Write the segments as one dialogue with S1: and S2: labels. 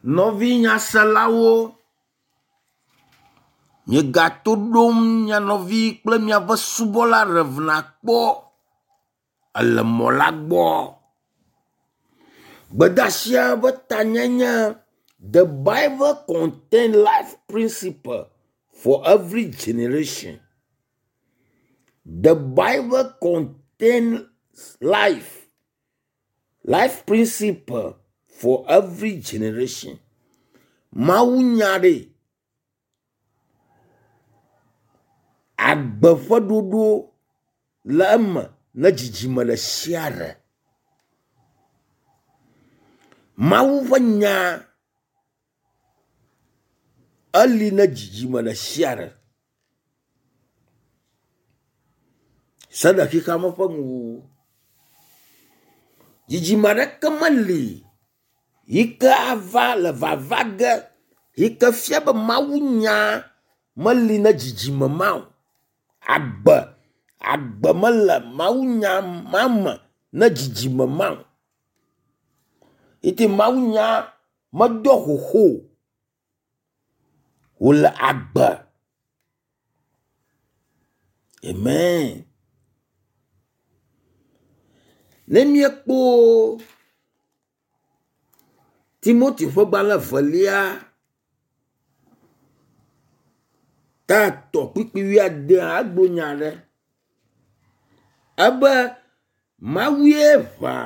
S1: Novi nyaselawo, nye gato dom nya novi kple miave subɔla revna kpɔ ele mɔ la gbɔ. Gbedasia be tanyanya, the Bible contains life principle for every generation. The Bible contains life principle for every generation. Maunyare agbefododo le eme ne dzidzime le siare. Mawu ƒe nya eli ne dzidzime le siare. Se ɖe xixame ƒe ŋuwo. Dzidzime ɖeke meli yike ava le vava ge yike fia be Mawu nya meli ne dzidzime ma. Agbe mele Mawu nya mame ne dzidzime ma. Iti Mawu nya medo xoxo wole agbe. Amen. Ne miekpo Timothy ƒe gbalẽ velia ta tɔ kpikpi de agbo nya ɖe ebe Mawue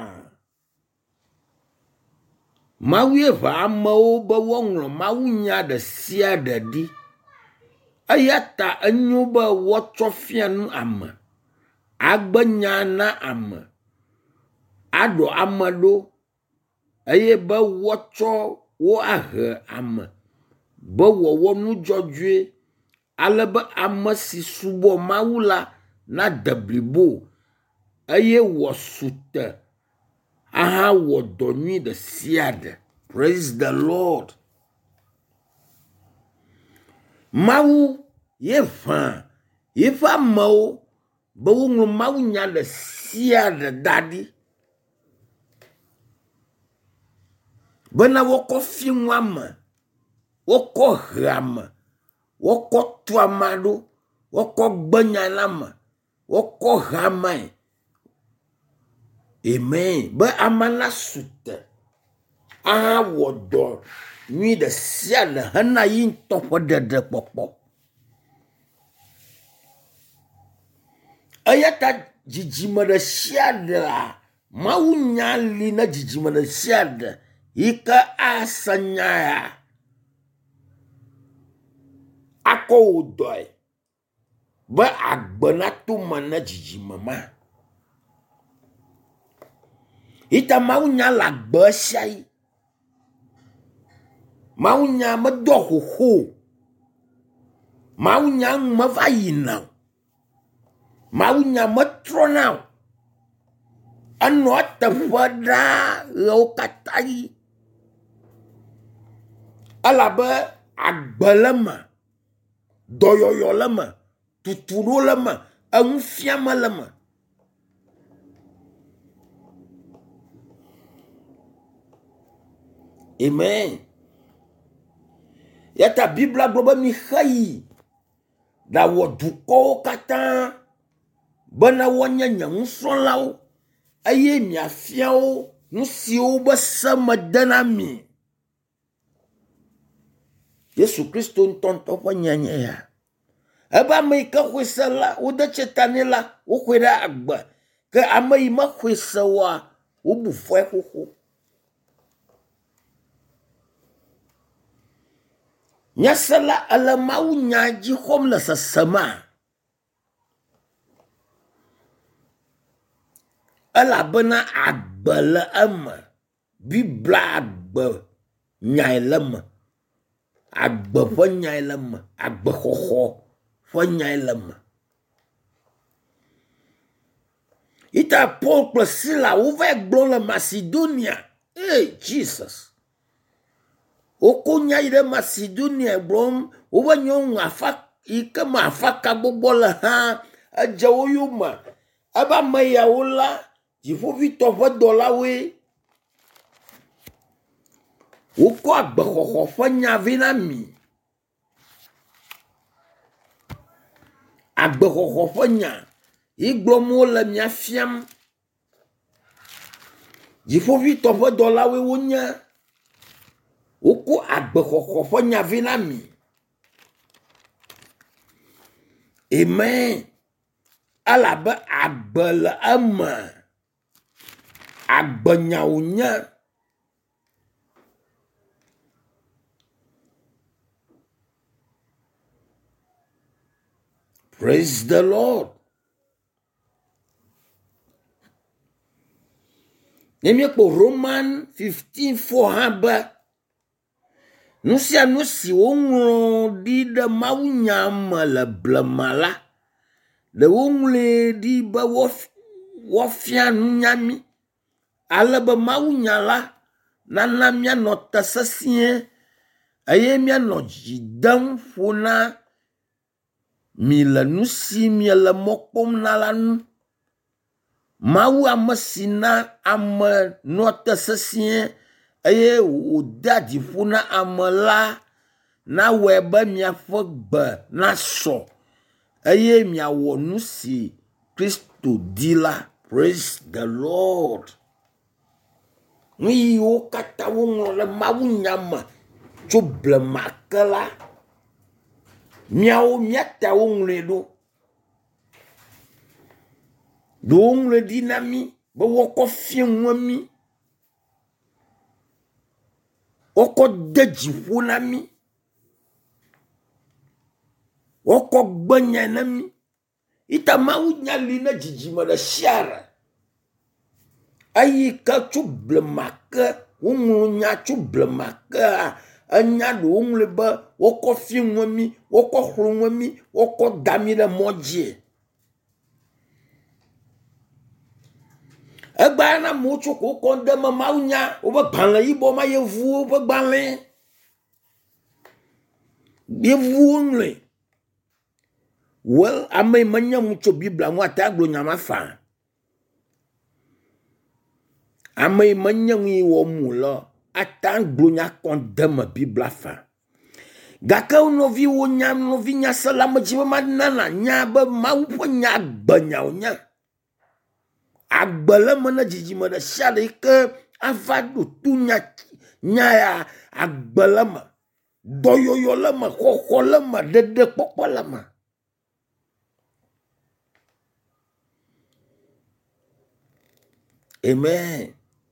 S1: ʋa amewo be woŋlɔ Mawu nya ɖe sia ɖe ɖi. Eya ta enyo be woatsɔ fia nu ame, agbe nya na ame, aɖo ame ɖo, eye be woatsɔ wo ahe ame be wɔwɔ nu dzɔdzɔe, ale be ame si subɔ Mawu la nade blibo eye wòasu te aha wɔ dɔ nyui ɖe sia ɖe. Praise the Lord. Mawu ye ʋã yeƒe amewo be woŋlɔ Mawu nya ɖe sia ɖe da ɖi bena wokɔ fi ŋu ame, wokɔ he ame, wokɔ tu ame ɖo, wokɔ gbe nya na ame, wokɔ he amae. Amen. Be ama na su te aha wɔ dɔ nyui ɖe sia ɖe hena yi ŋutɔ ƒe ɖeɖe kpɔkpɔ. Eya ta dzidzime ɖe sia ɖea, Mawu nya li ne dzidzime ɖe sia ɖe yike ase nya ya akɔ wo dɔe be agbe nato me ne dzidzime ma. Ita Mawu nya le agbe sia yi. Mawu nya medo xoxo. Mawu nya meva yina o. Mawu nya metrɔna o. Enɔ teƒe ɖaa ɣewo katã yi. Elabe agbe le me, dɔyɔyɔ le me, tutuɖo le me, eŋufiame le me. Amen. Yata Biblia gblɔ be mi xeyi ɖawɔ dukɔwo katã bena woanye nye nusrɔ̃lawo eye miafia wo nu siwo be se mede na mi. Yesu Kristo ŋutɔ ƒe nyanya ya. Ebe ame yi ke xɔe se la, wode tsetane la, woxɔe ɖe agbe. Ke ame yi mexɔe se woa, wobu fɔe xoxo. Nyase la ele Mawu nya dzi xɔm le sesema. Elabena agbe le eme. Biblia agbe nyae le me. Agbe ƒe nyae le me. Agbe xɔxɔ ƒe nyae le me. Ita Paul kple Sila wova gblɔ le Macedonia. Hey, Jesus. Woko nya yi ɖe Macedonia gblɔm, wobe nyɔnu afa yike me afaka gbogbo le hã edze wo yome. Ebe ame yawo la, dziƒoʋĩtɔ ƒe dɔlawoe. Woko agbehoho ƒe nya vɛ na mi. Agbehoho ƒe nya. Igblɔm wole mia fiam. Dziƒoʋĩtɔ ƒe dɔlawoe wonye. Woko agbehoho ƒe nya vɛ na mi. Amen. Alabe agbe le eme. Agbenyawo nye. Praise the Lord. Nemiekpo Roman 15:4 hã be nu sia nu si woŋlɔ ɖi ɖe mawunya me le blema la, le woŋlɔe ɖi be wofia nunya mi. Ale be mawunya la nana mianɔ te sesĩe eye mianɔ dzi dem ƒo na mi le nu si miele mɔ kpɔm na la nu. Mawu ame si na ame nɔ te sesĩe eye wòde dziƒo na ame la nawɔe be miaƒe gbe nasɔ eye miawɔ nu si Kristo di la. Praise the Lord. Nu yiwo katã woŋlɔ ɖe mawunya me tso blema ke la, miawo miata woŋlɔe ɖo. Ɖewo ŋlɔe ɖi na mi be wokɔ fia ŋu mi. Wokɔ de dziƒo na mi. Wokɔ gbenya na mi. Ita mawunya li ne dzidzime ɖe sia ɖe. Eyi ke tso blema ke, woŋlɔ nya tso blema ke enya ɖewo ŋlɔe be wokɔ fia ŋu mi, wokɔ xlɔ ŋu mi, wokɔ da mi ɖe mɔ dzi. Egba na mo tso ko konde me mawunya wobe gbalẽ yibɔ ma yevuwo be gbalẽ. Yevuwo ŋlɔe. Well, ame menye mu tso Biblia mu ata gblɔ nya ma fa. Ame menye mu wɔ mu le ata gblɔ nya konde me Biblia fa. Gake novi wo nya novi nya se la me dzi be ma nana nya be Mawu ƒe nya gbenyawo nya. Agbe le me ne dzidzime ɖe sia ɖe ke ava ɖo tu nya ya agbe le me. Dɔyɔyɔ le me, xɔxɔ le me, ɖeɖe kpɔkpɔ le me. Amen.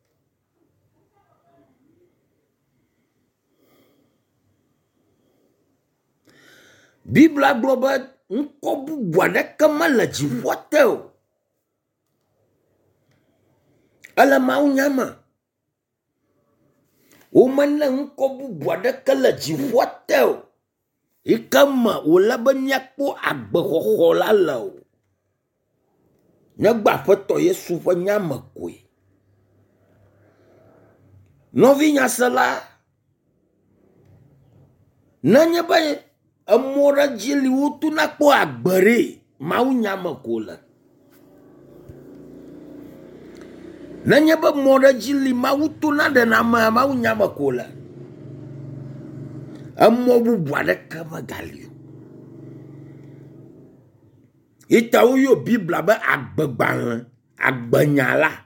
S1: Biblia gblɔ be ŋkɔ bubu aɖeke mele dziƒoa te o. Ele mawunya me. Womene ŋkɔ bubu aɖeke le dziƒoa te o. Yike me wòle be miakpɔ agbexɔxɔ la le o. Negbe Aƒetɔ Yesu ƒe nya me koe. Nɔvi nyasela, nenye be emɔ ɖe dzi li wotu na kpɔ agbe ɖe, mawunya me ko le. Nenye be mɔ ɖe dzi li Mawu to na ɖe na ame mawunya me ko le. Emɔ bubu aɖeke megali o. Ita wo yo Biblia be agbegbalẽ, agbenya la.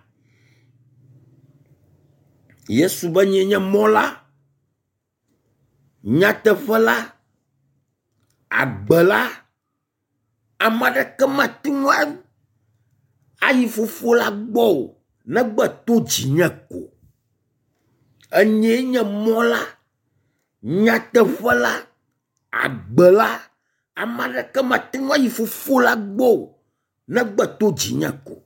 S1: Yesu be nye mɔ la, nyateƒe la, agbe la, ame aɖeke mate ŋu ayi Fofo la gbɔ o, negbe to dzinye ko. Enye nye mɔ la, nyateƒe la, agbe la, ame aɖeke mate ŋu ayi Fofo la gbɔ o, negbe to dzinye ko.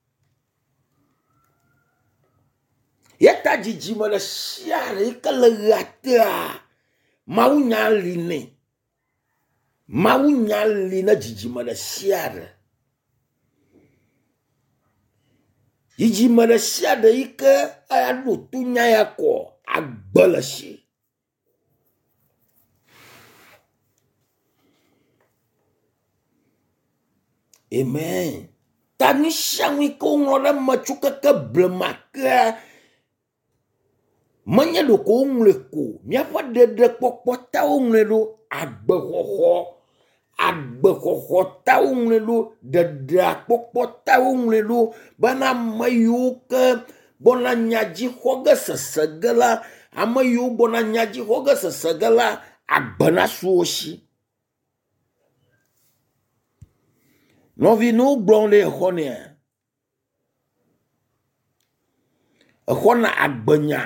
S1: Yeta dzidzime ɖe sia ɖe yike le ɣea tea, mawunya li nɛ. Mawunya li ne dzidzime ɖe sia ɖe. Dzidzime ɖe sia ɖe yike aɖo to nya ya kɔ agbe le si. Amen. Ta nu sia nu yike woŋlɔ ɖe me tso keke blema ke menye do ko ngle ko mia fa de popota ngle do agbehoho ta ngle do de popota ngle do bana mayu ke bona nyaji hoga sesegala amayu bona nyaji hoga sesegala agbana suoshi no vi no blonde honia hona agbanya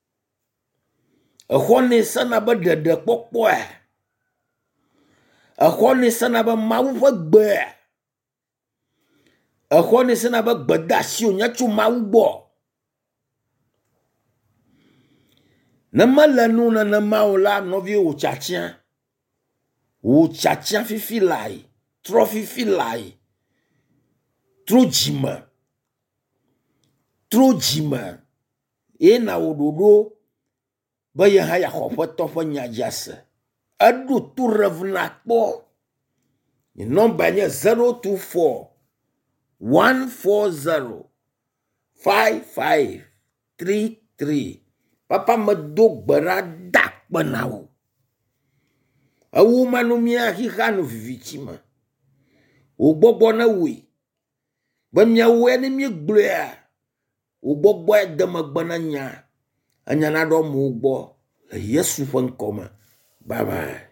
S1: hone sana ba de popo hone sana ba mawu fa gbe hone sana ba gbadasi onya chu mawu bo na malanu na maula no vi o chachia fifi lai trophy filai trojima ena ododo ba ye ha ya khopoto fo nyajase adu tu revna po ni number nye 024 140 5533 papa me do gbara dak banawo awu manu mia hi hanu vivitima o gbogbo na wi ba mia we ni mi gblea o gbogbo e de magbana nya anya na do mu gbo yesu fon koma bye bye.